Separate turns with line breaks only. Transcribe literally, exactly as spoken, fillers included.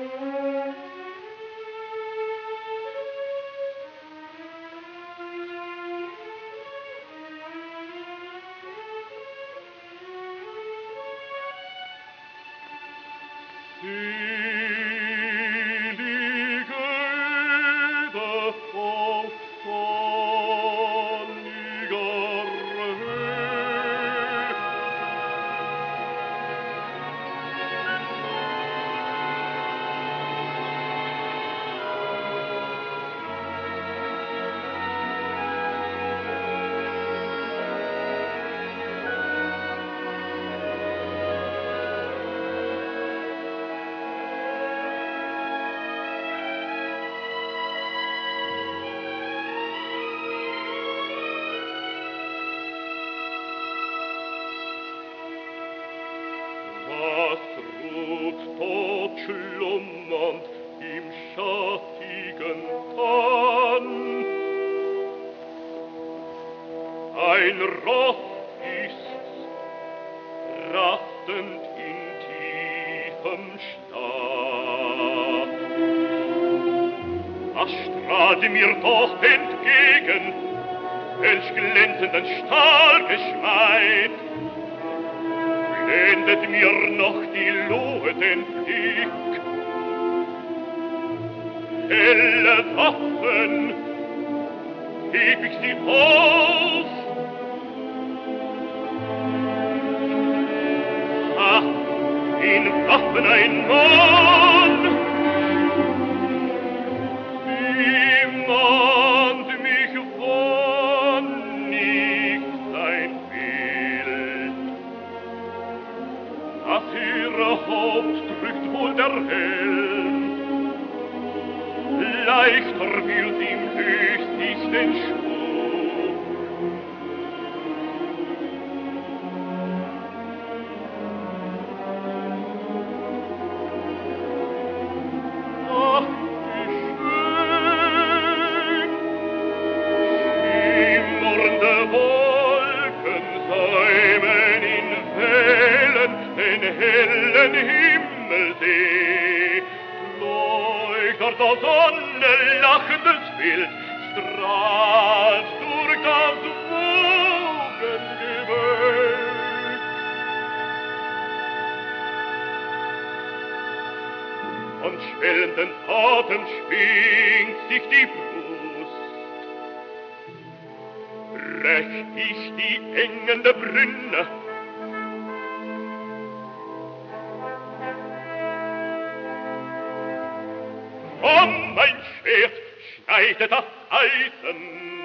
Schlummernd im schattigen Tann. Ein Ross ist's, rastend in tiefem Schlaf. Was strahlte mir doch entgegen, welch glänzenden Stahlgeschmeid, blendet mir noch die Lohe den Blick. Helle Waffen, heb ich sie auf. Ach, in Waffen ein Mann, wie mahnt mich wann nicht sein Bild. Auf ihre Haupt drückt wohl der Helm, leichter wird ihm höchst ich den Schwur. Ach, wie schön, schimmernde Wolken säumen in Wellen den hellen Himmelsee. Leuchtert der Sonne lachendes Bild, strahlt durch das Wogengewölk. Von schwellenden Atem schwingt sich die Brust, brech ich die engende Brünne, komm, mein Schwert schneidet das Eisen,